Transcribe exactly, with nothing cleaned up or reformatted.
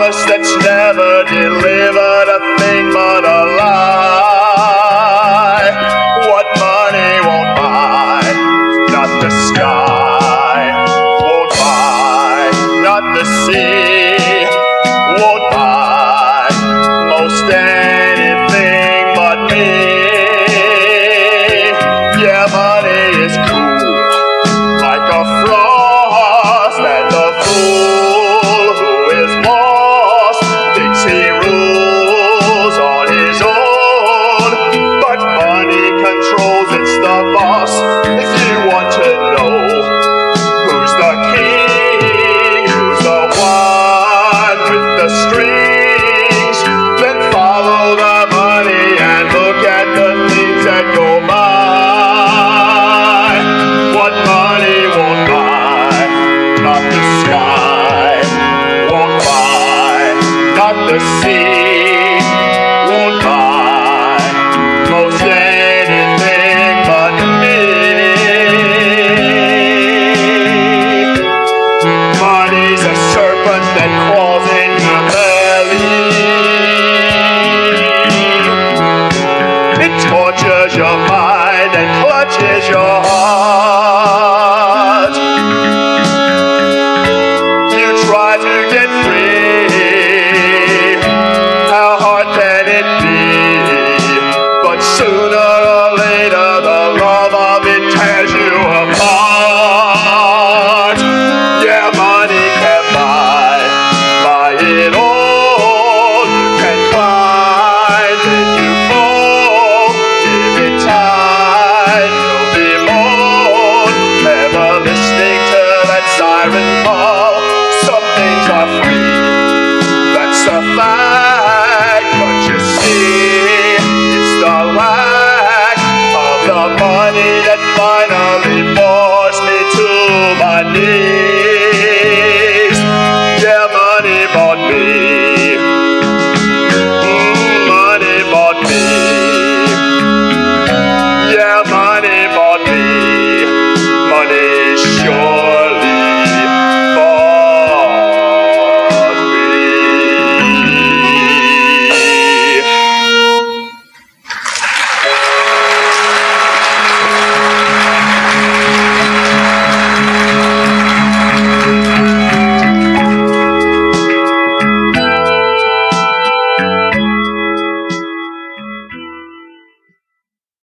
promise that's never delivered a thing but a lie. What money won't buy, not the sky, won't buy, not the sea, won't buy most anything but me. Yeah, money is cool, like a frost, and the fool who is lost thinks he rules on his own, but money controls, it's the boss. If you want to know who's the king, who's the one with the strings, then follow the money and look at the things that go by. What money won't buy, not the sky, won't buy, not the sea, won't buy most anything but me. Money's a serpent that crawls in your belly.